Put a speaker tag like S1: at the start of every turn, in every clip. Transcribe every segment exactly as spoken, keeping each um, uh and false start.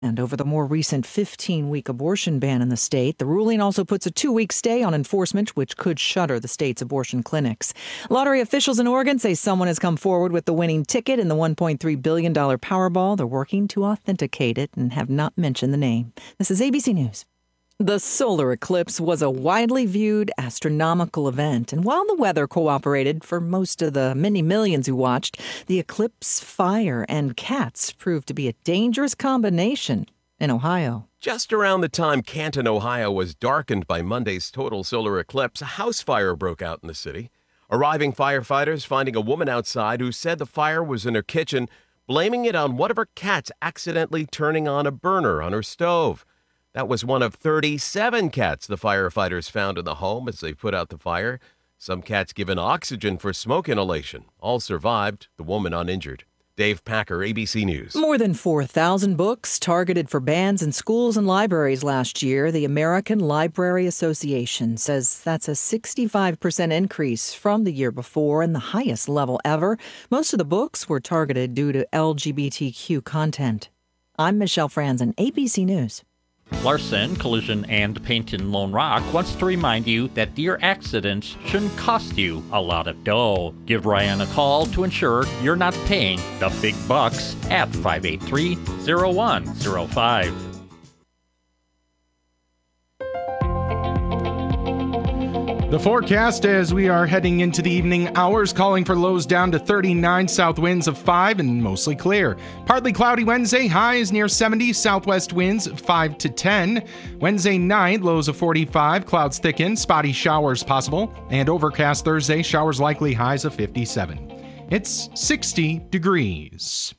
S1: And over the more recent fifteen-week abortion ban in the state, the ruling also puts a two-week stay on enforcement, which could shutter the state's abortion clinics. Lottery officials in Oregon say someone has come forward with the winning ticket in the one point three billion dollars Powerball. They're working to authenticate it and have not mentioned the name. This is A B C News. The solar eclipse was a widely viewed astronomical event, and while the weather cooperated for most of the many millions who watched, the eclipse, fire, and cats proved to be a dangerous combination in Ohio.
S2: Just around the time Canton, Ohio was darkened by Monday's total solar eclipse, a house fire broke out in the city. Arriving firefighters finding a woman outside who said the fire was in her kitchen, blaming it on one of her cats accidentally turning on a burner on her stove. That was one of thirty-seven cats the firefighters found in the home as they put out the fire. Some cats given oxygen for smoke inhalation. All survived, the woman uninjured. Dave Packer, A B C News.
S1: More than four thousand books targeted for bans in schools and libraries last year. The American Library Association says that's a sixty-five percent increase from the year before and the highest level ever. Most of the books were targeted due to L G B T Q content. I'm Michelle Franzen, A B C News.
S3: Larson Collision and Paint in Lone Rock wants to remind you that deer accidents shouldn't cost you a lot of dough. Give Ryan a call to ensure you're not paying the big bucks at five eight three, zero one zero five.
S4: The forecast as we are heading into the evening hours, calling for lows down to thirty-nine, south winds of five and mostly clear. Partly cloudy Wednesday, highs near seventy, southwest winds five to ten. Wednesday night, lows of forty-five, clouds thicken, spotty showers possible. And overcast Thursday, showers likely, highs of fifty-seven. It's sixty degrees.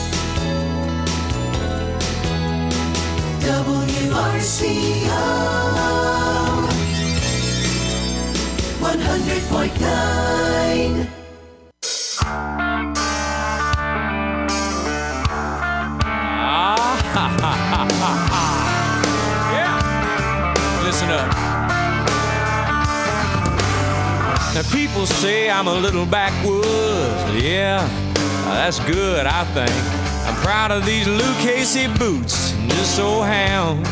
S5: W R C O one hundred point nine.
S6: Ah, ha, ha, ha, ha, ha. Yeah. Listen up. Now people say I'm a little backwoods. Yeah, that's good, I think. I'm proud of these Lucchese boots and this old hound.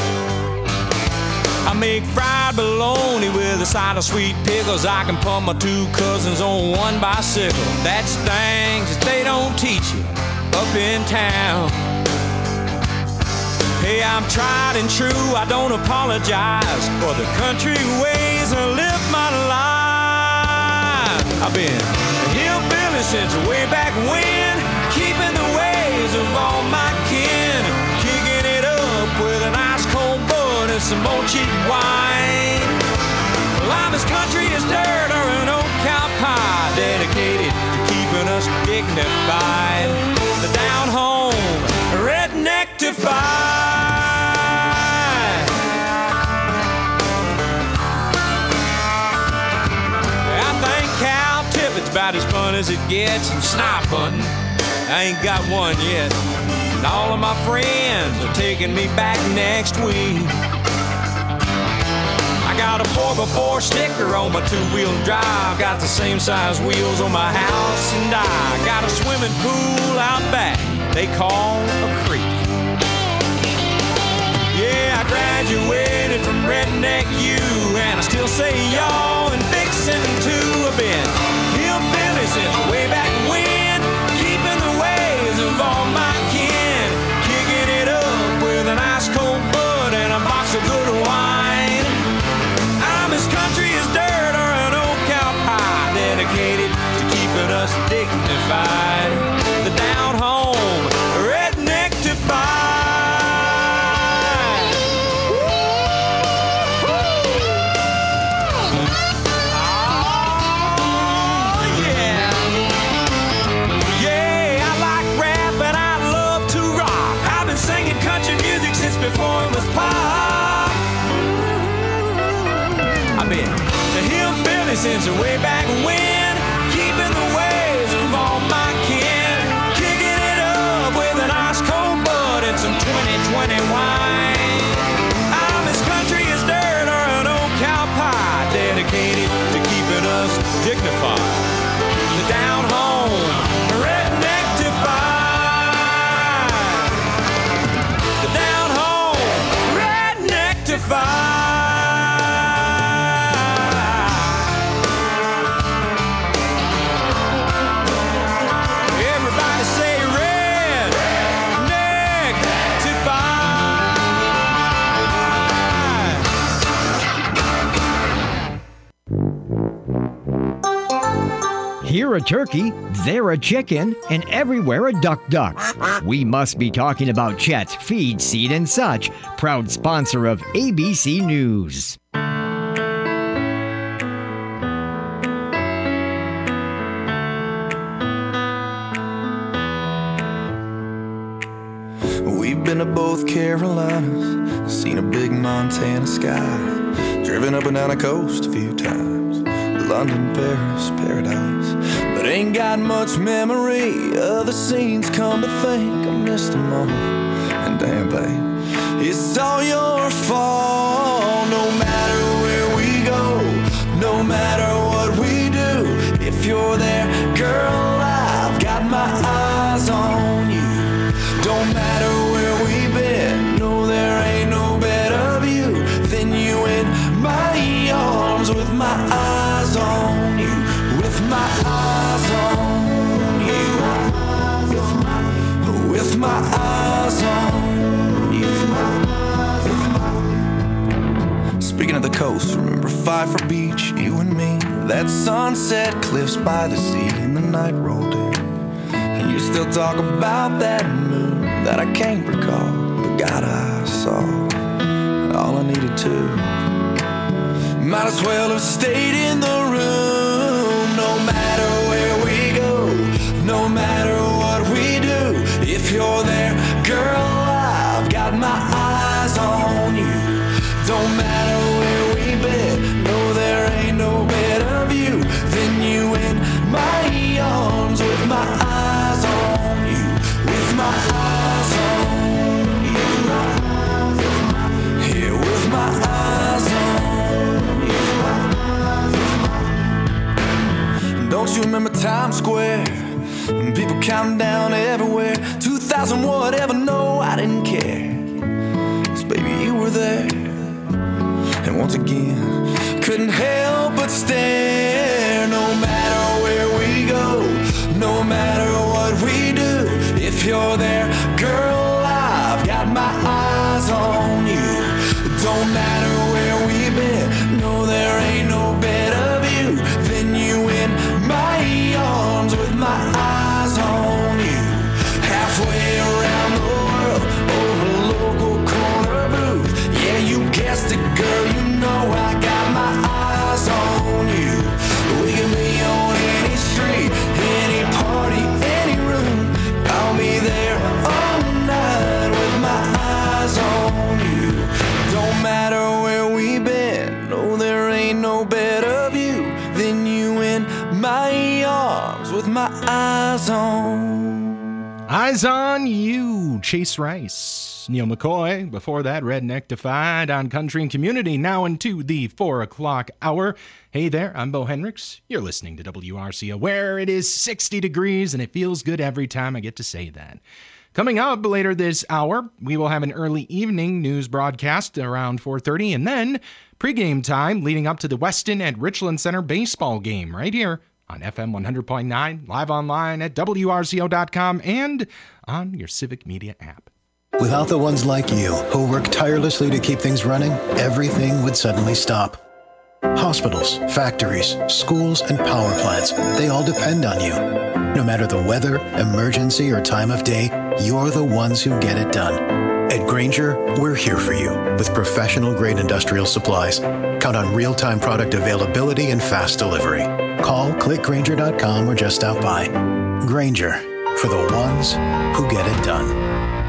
S6: I make fried bologna with a side of sweet pickles. I can pump my two cousins on one bicycle. That's things that they don't teach you up in town. Hey, I'm tried and true. I don't apologize for the country ways I live my life. I've been a hillbilly since way back when, keeping the ways of all my kin, kicking it up with an ice cold bud and some old cheap wine. Well, I'm as country as dirt or an old cow pie, dedicated to keeping us dignified. The down home, redneck-tified. I think Cal Tippett's about as fun as it gets, and snipe hunting, I ain't got one yet. And all of my friends are taking me back next week. I got a four by four sticker on my two-wheel drive, got the same size wheels on my house, and I got a swimming pool out back they call a creek. Yeah, I graduated from Redneck U, and I still say y'all and fixin' to. I've been hillbilly since way back when, keeping the ways of all my kin, kicking it up with an ice cold bud and a box of good wine. I'm as country as dirt or an old cow pie, dedicated to keeping us dignified. The down home, redneck-tified. Before it was pop. I've been a hillbilly since way back when, keeping the ways of all my kin, kicking it up with an ice cold bud and some twenty twenty wine. I'm as country as dirt or an old cow pie, dedicated to keeping us dignified. The down home, redneck-tified. The
S7: a turkey, there a chicken, and everywhere a duck duck. We must be talking about Chet's Feed, Seed, and Such, proud sponsor of A B C News.
S8: We've been to both Carolinas, seen a big Montana sky, driven up and down the coast a few times, London, Paris, paradise, but ain't got much memory of the scenes. Come to think, I missed them all, and damn babe, it's all your fault. No matter where we go, no matter what we do, if you're there, girl, I've got my eyes on you. Don't matter where we've been, no, there ain't no better view than you in my arms, with my eyes on you, with my eyes on you, with my eyes on you. Speaking of the coast, remember Pfeiffer Beach, you and me, that sunset cliffs by the sea, and the night rolled in, and you still talk about that moon that I can't recall, but God, I saw all I needed to. Might as well have stayed in the room. No matter where we go, no matter what we do, if you're there, girl, I've got my eyes on you. Don't matter where we've been, no, there ain't no better view than you in my arms, with my eyes on you, with my eyes. Don't you remember Times Square? And people counting down everywhere. two thousand whatever, no, I didn't care. 'Cause baby, you were there. And once again, couldn't help but stare. No matter where we go, no matter what we do, if you're there, girl, I've got my eyes on you. Don't matter where we've been, no, there ain't no better view than you in my arms, with my eyes on you. Halfway around the world, over a local corner booth. Yeah, you guessed it, girl, you know I got my eyes on you. We can be on any street, any party, any room. I'll be there all night with my eyes on you. Don't matter where we've been, no, there ain't no better view than you in my arms, with my eyes on.
S4: Eyes on You, Chase Rice. Neil McCoy, before that, Redneck Defied on Country and Community, now into the four o'clock hour. Hey there, I'm Bo Hendricks. You're listening to W R C O, where it is sixty degrees, and it feels good every time I get to say that. Coming up later this hour, we will have an early evening news broadcast around four thirty, and then pregame time leading up to the Weston at Richland Center baseball game right here on F M one hundred point nine, live online at W R C O dot com, and on your Civic Media app.
S9: Without the ones like you, who work tirelessly to keep things running, everything would suddenly stop. Hospitals, factories, schools, and power plants, they all depend on you. No matter the weather, emergency, or time of day, you're the ones who get it done. At Grainger, we're here for you with professional-grade industrial supplies. Count on real-time product availability and fast delivery. Call, click Grainger dot com, or just stop by. Grainger, for the ones who get it done.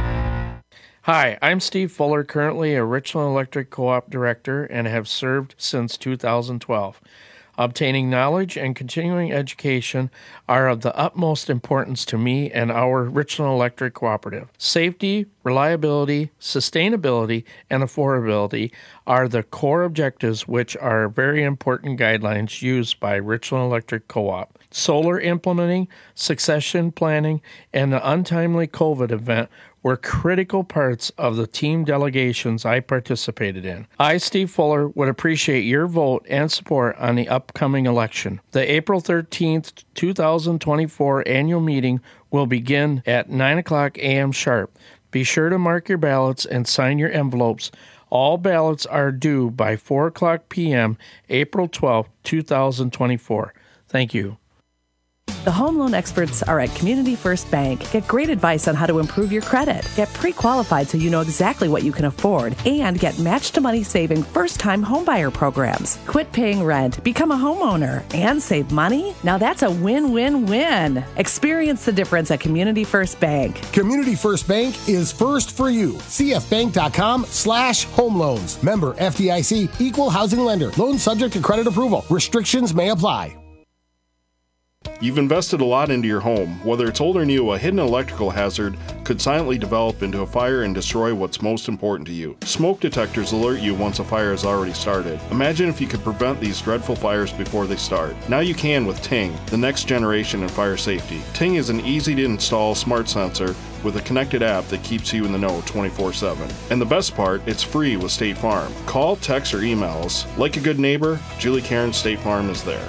S10: Hi, I'm Steve Fuller, currently a Richland Electric Co-op Director, and have served since two thousand twelve. Obtaining knowledge and continuing education are of the utmost importance to me and our Richland Electric Cooperative. Safety, reliability, sustainability, and affordability are the core objectives, which are very important guidelines used by Richland Electric Co-op. Solar implementing, succession planning, and the untimely COVID event were critical parts of the team delegations I participated in. I, Steve Fuller, would appreciate your vote and support on the upcoming election. The April thirteenth, twenty twenty-four annual meeting will begin at nine o'clock a.m. sharp. Be sure to mark your ballots and sign your envelopes. All ballots are due by four o'clock p.m. April twelfth, twenty twenty-four. Thank you.
S11: The home loan experts are at Community First Bank. Get great advice on how to improve your credit. Get pre-qualified so you know exactly what you can afford. And get match-to-money saving first-time homebuyer programs. Quit paying rent, become a homeowner, and save money? Now that's a win-win-win. Experience the difference at Community First Bank.
S12: Community First Bank is first for you. cfbank.com slash home loans. Member F D I C, equal housing lender. Loan subject to credit approval. Restrictions may apply.
S13: You've invested a lot into your home. Whether it's old or new, a hidden electrical hazard could silently develop into a fire and destroy what's most important to you. Smoke detectors alert you once a fire has already started. Imagine if you could prevent these dreadful fires before they start. Now you can with Ting, the next generation in fire safety. Ting is an easy-to-install smart sensor with a connected app that keeps you in the know twenty-four seven. And the best part, it's free with State Farm. Call, text, or email us. Like a good neighbor, Julie Cairns State Farm is there.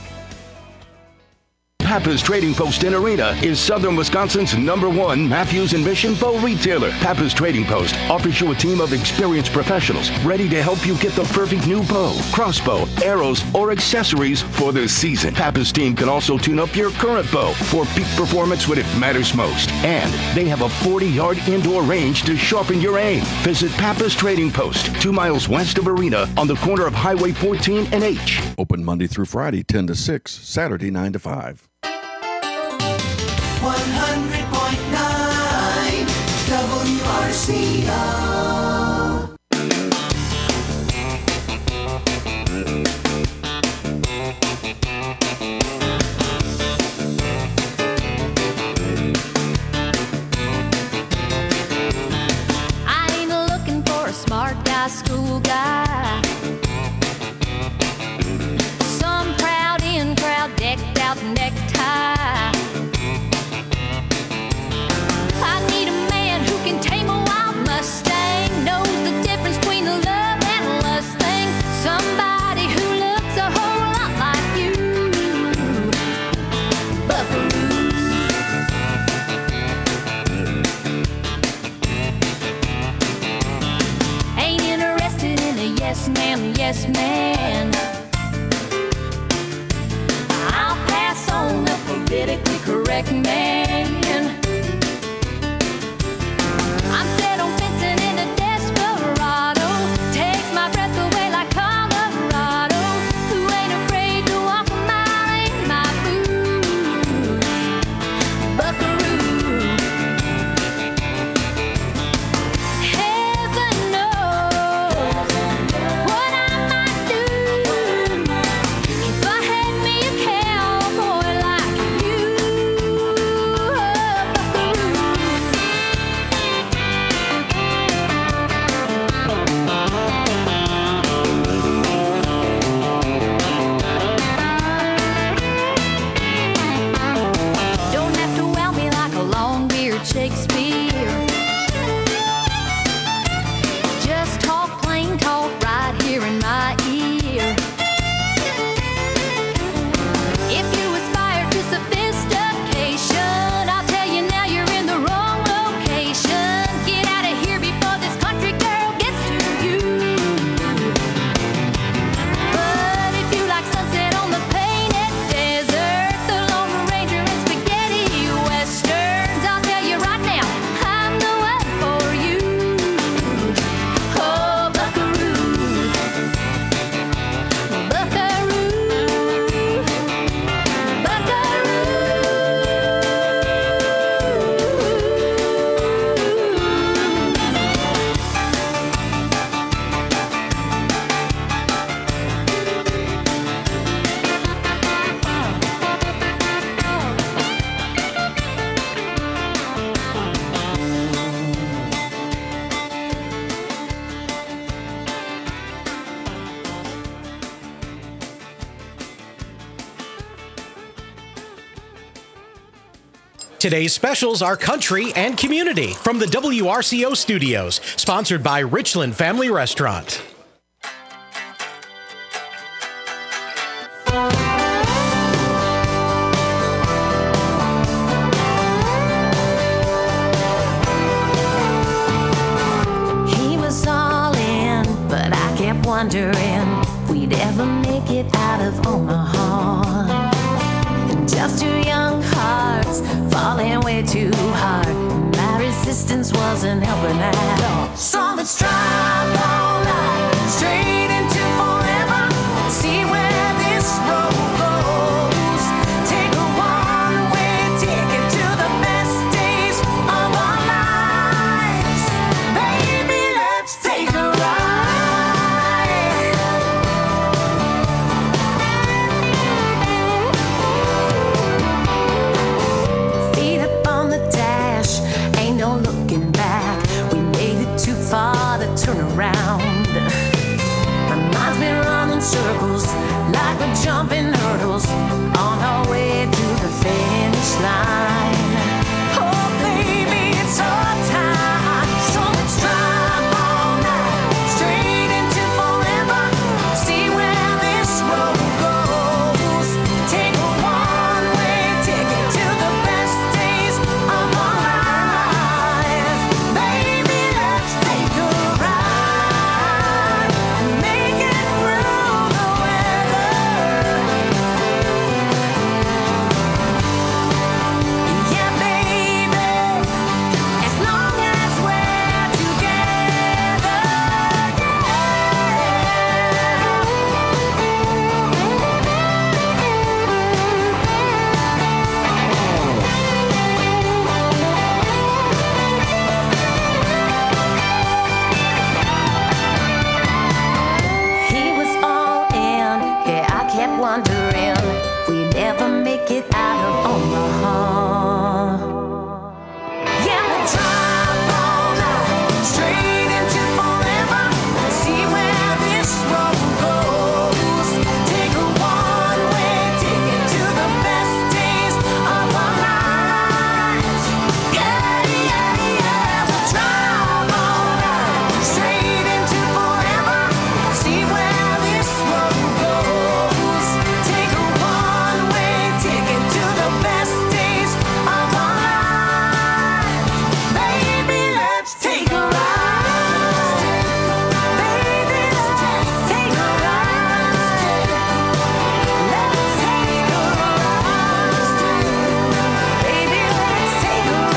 S14: Pappas Trading Post in Arena is Southern Wisconsin's number one Matthews and Mission bow retailer. Pappas Trading Post offers you a team of experienced professionals ready to help you get the perfect new bow, crossbow, arrows, or accessories for the season. Pappas team can also tune up your current bow for peak performance when it matters most. And they have a forty-yard indoor range to sharpen your aim. Visit Pappas Trading Post, two miles west of Arena on the corner of Highway fourteen and H.
S15: Open Monday through Friday, ten to six, Saturday, nine to five.
S5: one hundred point nine W R C O.
S16: I ain't looking for a smart guy, school guy. Some proud in crowd, decked out necktie. I need a man who can tame a wild Mustang, knows the difference between love and lust thing. Somebody who looks a whole lot like you, Buckaroo. Ain't interested in a yes ma'am, yes man. I'll pass on the politically correct man. I'm set on fencing in a desperado. Takes my breath away like Colorado. Who ain't afraid to walk a mile in my boots, Buckaroo. Heaven knows what I might do if I had me a cowboy like you, Buckaroo. Don't have to wow me like a long-beard Shakespeare. Just talk plain talk right here in my ear. If you aspire to sophistication, I'll tell you now you're in the wrong location. Get out of here before this country girl gets to you. But if you like sunset on the painted desert, the Lone Ranger and spaghetti westerns, I'll tell you right now, I'm the one for you. Oh, Buckaroo, Buckaroo,
S17: Today's specials are country and community from the W R C O studios, sponsored by Richland Family Restaurant.
S16: He was all in, but I kept wondering if we'd ever make it out of Omaha. And just too young
S5: wasn't helping at all. So let's drive all night straight into forever. See where this road goes. Take a one-way ticket to the best days of our lives. Baby, let's take a ride. Feet up on the dash, ain't no looking back. We made it too far to turn around. My mind's been running circles like we're jumping hurdles on our way to the finish line. Oh, baby, it's our time. So let's drive all night straight into forever. See where this road goes. Take a one-way ticket to the best days of our lives. Baby, let's take a ride and make it through the weather. Yeah, baby, as long as we're together. He was all in, yeah, I kept wondering we'd never make it out of Omaha. Yeah, we'll drive all night straight into forever. See where this road goes. Take a one-way ticket to the best days of our lives. Yeah, yeah, yeah, we'll drive all night straight into forever. See where this road goes. Take a one-way ticket to the best days of our lives. Baby, let's take a ride. Baby, let's take a ride. Let's take a ride. Baby, let's take a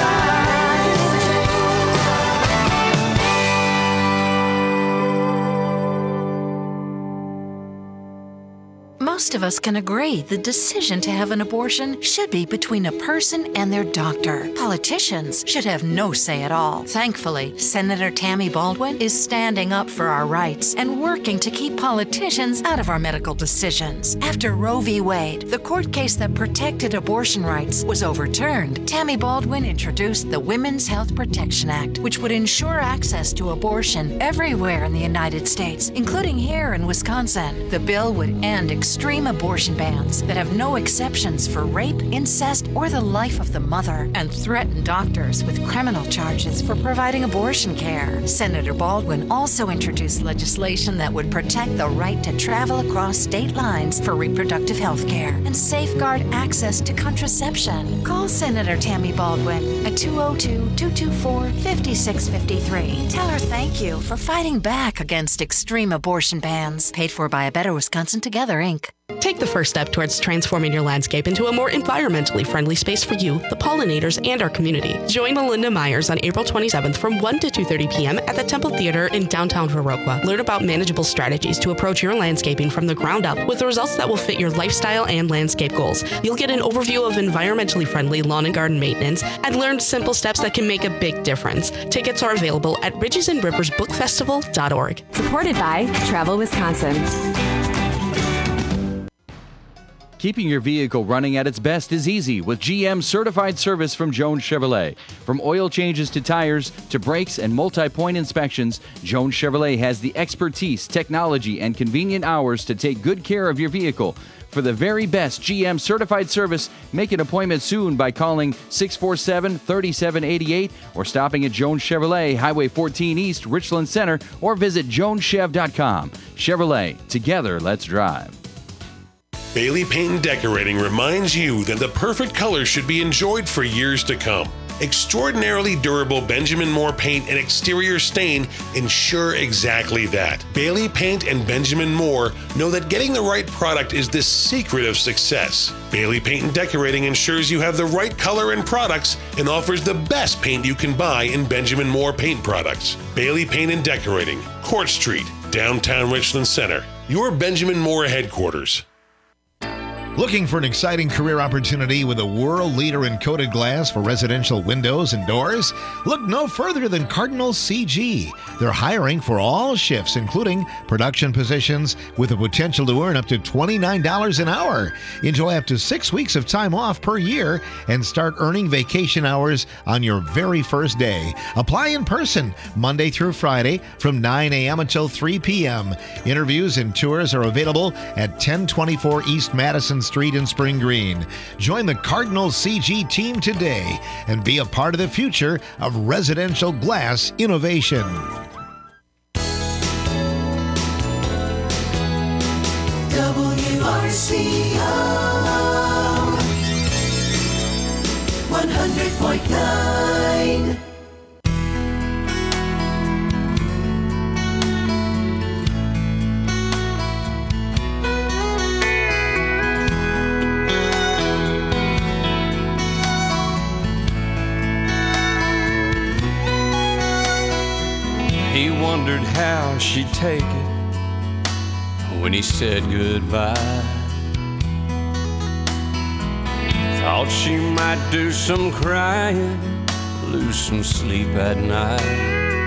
S18: Most of us can agree the decision to have an abortion should be between a person and their doctor. Politicians should have no say at all. Thankfully, Senator Tammy Baldwin is standing up for our rights and working to keep politicians out of our medical decisions. After Roe v. Wade, the court case that protected abortion rights, was overturned, Tammy Baldwin introduced the Women's Health Protection Act, which would ensure access to abortion everywhere in the United States, including here in Wisconsin. The bill would end extreme abortion bans that have no exceptions for rape, incest, or the life of the mother, and threaten doctors with criminal charges for providing abortion care. Senator Baldwin also introduced legislation that would protect the right to travel across state lines for reproductive health care and safeguard access to contraception. Call Senator Tammy Baldwin at two oh two, two two four, five six five three. Tell her thank you for fighting back against extreme abortion bans. Paid for by A Better Wisconsin Together, Incorporated.
S19: Take the first step towards transforming your landscape into a more environmentally friendly space for you, the pollinators, and our community. Join Melinda Myers on April twenty-seventh from one to two thirty p.m. at the Temple Theater in downtown Viroqua. Learn about manageable strategies to approach your landscaping from the ground up with the results that will fit your lifestyle and landscape goals. You'll get an overview of environmentally friendly lawn and garden maintenance and learn simple steps that can make a big difference. Tickets are available at ridges and rivers book festival dot org.
S20: Supported by Travel Wisconsin.
S21: Keeping your vehicle running at its best is easy with G M certified service from Jones Chevrolet. From oil changes to tires to brakes and multi-point inspections, Jones Chevrolet has the expertise, technology, and convenient hours to take good care of your vehicle. For the very best G M certified service, make an appointment soon by calling six four seven, three seven eight eight or stopping at Jones Chevrolet, Highway fourteen East, Richland Center, or visit jones chev dot com. Chevrolet, together, let's drive.
S22: Bailey Paint and Decorating reminds you that the perfect color should be enjoyed for years to come.
S2: extraordinarily durable Benjamin Moore paint and exterior stain ensure exactly that. Bailey Paint and Benjamin Moore know that getting the right product is the secret of success. Bailey Paint and Decorating ensures you have the right color and products and offers the best paint you can buy in Benjamin Moore paint products. Bailey Paint and Decorating, Court Street, downtown Richland Center. Your Benjamin Moore headquarters.
S22: Looking for an exciting career opportunity with a world leader in coated glass for residential windows and doors? Look no further than Cardinal C G. They're hiring for all shifts, including production positions, with the potential to earn up to twenty-nine dollars an hour. Enjoy up to six weeks of time off per year and start earning vacation hours on your very first day. Apply in person Monday through Friday from nine a.m. until three p.m. Interviews and tours are available at ten twenty-four East Madison Street in Spring Green. Join the Cardinal C G team today and be a part of the future of residential glass innovation.
S23: W R C O one hundred point nine.
S6: He wondered how she'd take it when he said goodbye. Thought she might do some crying, lose some sleep at night.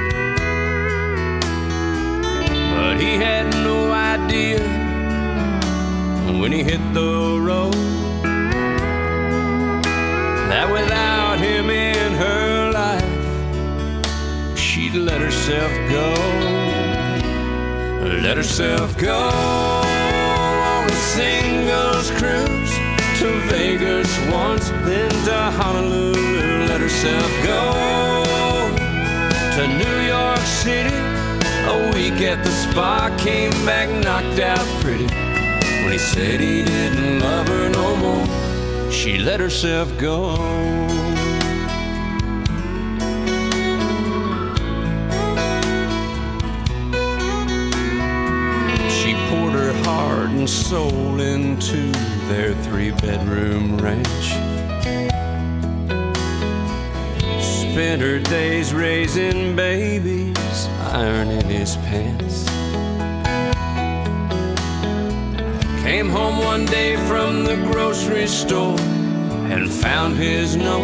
S6: But he had no idea when he hit the road that without him in her life, she'd let herself go, let herself go on a singles cruise to Vegas once, then to Honolulu. Let herself go to New York City, a week at the spa, came back knocked out pretty. When he said he didn't love her no more, she let herself go. Heart and soul into their three-bedroom ranch. Spent her days raising babies, ironing his pants. Came home one day from the grocery store and found his note.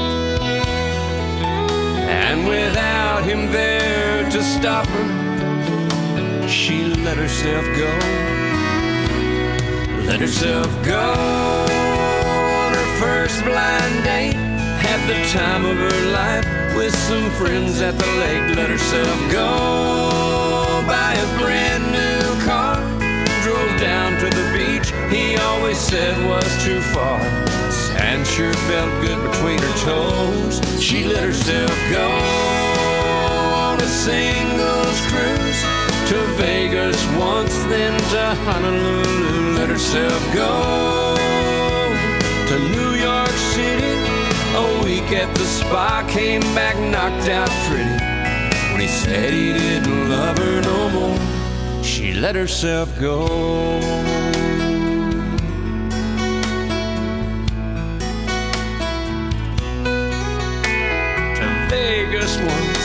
S6: And without him there to stop her, she let herself go. Let herself go on her first blind date. Had the time of her life with some friends at the lake. Let herself go buy a brand new car. Drove down to the beach he always said was too far. Sand sure felt good between her toes. She let herself go on a singles cruise to Vegas once, then to Honolulu. Let herself go to New York City, a week at the spa, came back knocked out pretty. When he said he didn't love her no more, she let herself go. To Vegas once,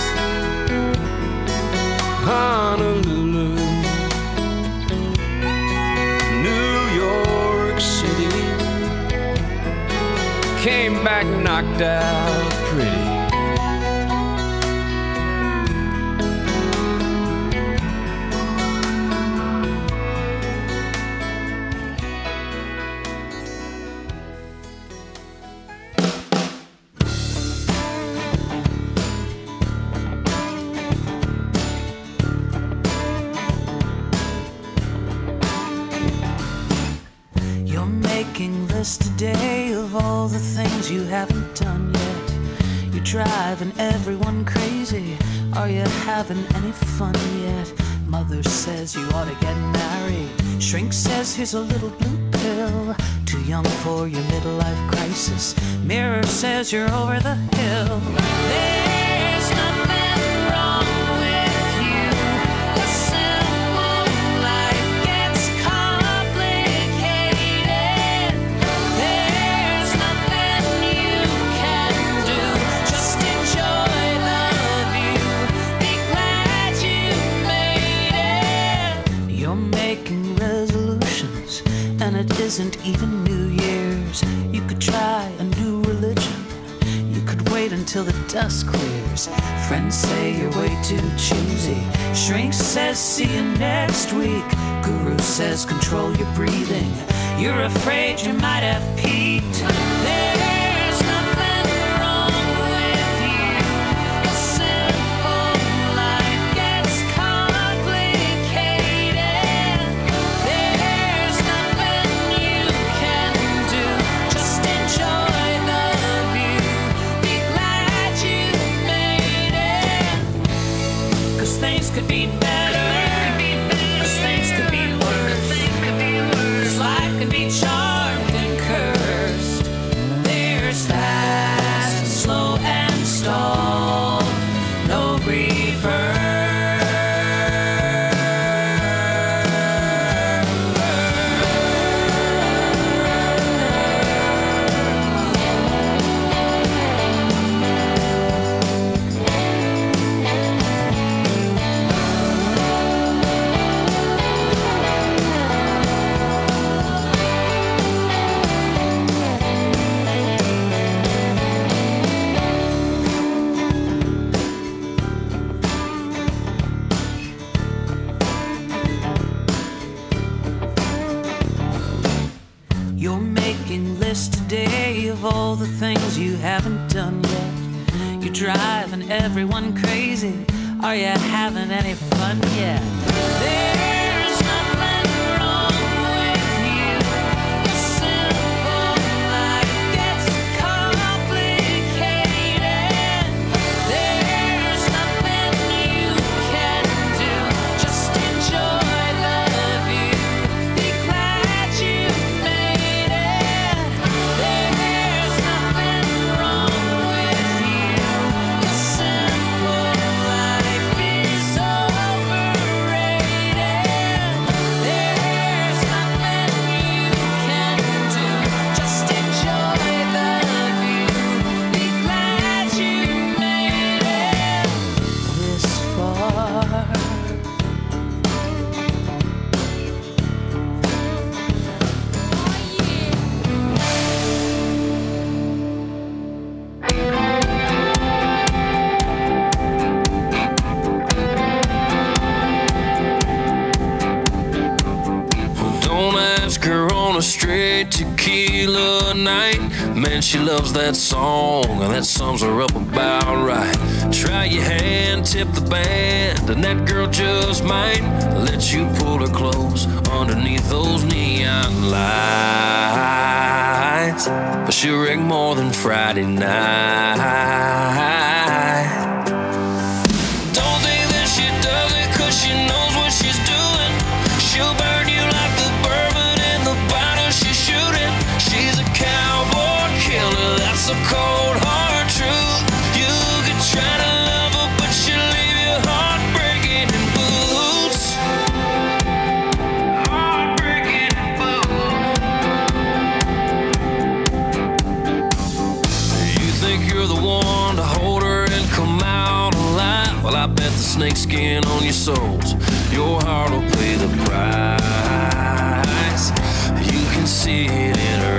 S6: Honolulu, New York City, came back knocked out pretty.
S23: Today of all the things you haven't done yet. You're driving everyone crazy. Are you having any fun yet? Mother says you ought to get married. Shrink says here's a little blue pill. To young for your midlife crisis. Mirror says you're over the hill. There's nothing wrong with you. A simple life gets complicated. There's nothing you can do. Just enjoy the view. Be glad you made it. You're making resolutions, and it isn't even New Year's. You could try a new religion. You could wait until the dust clears. Friends say you're way too choosy. Shrink says see you next week. Guru says control your breathing. You're afraid you might have peaked. There's nothing wrong with you. A simple life gets complicated. There's nothing you can do. Just enjoy the view. Be glad you made it. 'Cause things could be better. 'Cause things could be worse. 'Cause life can be charmed and cursed. There's fast, slow, and stall. No You're making lists today of all the things you haven't done yet. You're driving everyone crazy. Are you having any fun yet? There's nothing wrong with you. A simple life gets complicated. There's nothing you can do. Just enjoy the view. Be glad you made it. There's nothing wrong with you. A simple life is overrated. There's nothing you can do. Just enjoy the view. Be glad you made it this far.
S6: Don't ask her on a straight tequila night. Man, she loves that song, and that sums her up about right. Try your hand, tip the band, and that girl just might let you pull her close underneath those neon lights. But she'll wreck more than Friday night. Don't think that she does it 'cause she knows what she's doing. She'll burn you like the bourbon in the bottle she's shooting. She's a cowboy killer, that's a cold hard truth. You could try to love her, but she'll leave you heartbreaking in boots. Heartbreaking in boots. You think you're the one to hold her and come out alive? Well, I bet the snakeskin on your soles, your heart will pay the price. You can see it in her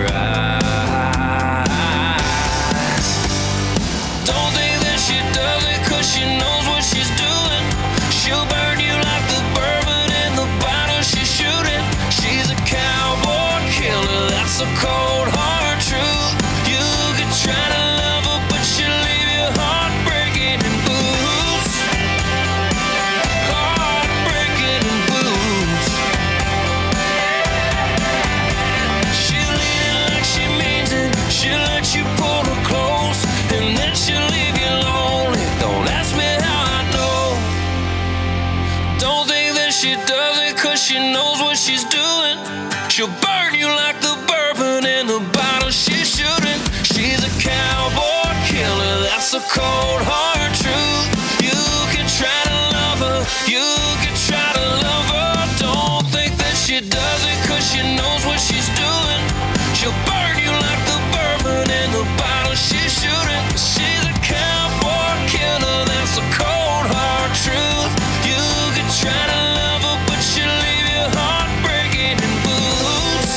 S6: eyes. Don't think that she does it 'cause she knows what she's doing. She'll burn you like the bourbon in the bottle she's shooting. She's a cowboy killer, that's a cold hard truth. You could try to love her, but she'll leave you heartbreaking in boots. Heartbreaking in boots. She'll leave you like she means it. She'll let you pull her close, and then she'll leave you lonely. Don't ask me how I know. Don't think that she does it 'cause she knows what she's doing. She'll burn you like the
S23: bourbon in the bottle she's shooting. She's a cowboy killer, that's a cold hard truth. You can try to love her, you can try to love her. Don't think that she does it cause she knows what she's doing. She'll burn you like the bourbon in the bottle she's shooting. She's a cowboy killer, that's a cold hard truth. You can try to love her, but she'll leave you heartbreaking in boots.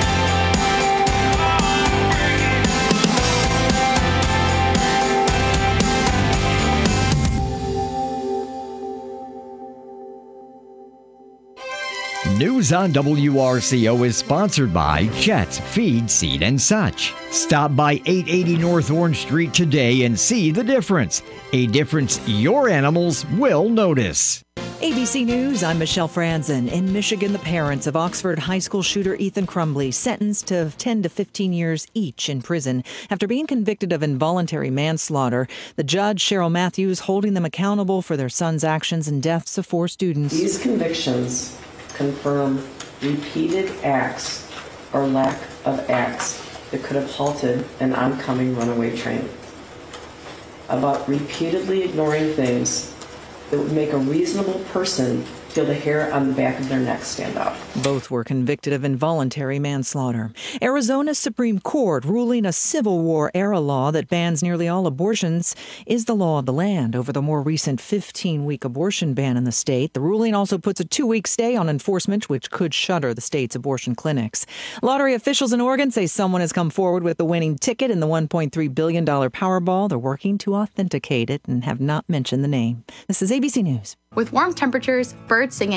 S1: News on W R C O is sponsored by Chet's Feed, Seed, and Such. Stop by eight eighty North Orange Street today and see the difference. A difference your animals will notice.
S3: A B C News, I'm Michelle Franzen. In Michigan, the parents of Oxford High School shooter Ethan Crumbley sentenced to ten to fifteen years each in prison after being convicted of involuntary manslaughter. The judge, Cheryl Matthews, holding them accountable for their son's actions and deaths of four students.
S7: These convictions confirm repeated acts or lack of acts that could have halted an oncoming runaway train. About repeatedly ignoring things that would make a reasonable person feel the hair on the back of their neck stand up.
S3: Both were convicted of involuntary manslaughter. Arizona's Supreme Court ruling a Civil War-era law that bans nearly all abortions is the law of the land over the more recent fifteen-week abortion ban in the state. The ruling also puts a two-week stay on enforcement, which could shutter the state's abortion clinics. Lottery officials in Oregon say someone has come forward with the winning ticket in the one point three billion dollars Powerball. They're working to authenticate it and have not mentioned the name. This is A B C News.
S24: With warm temperatures, birds singing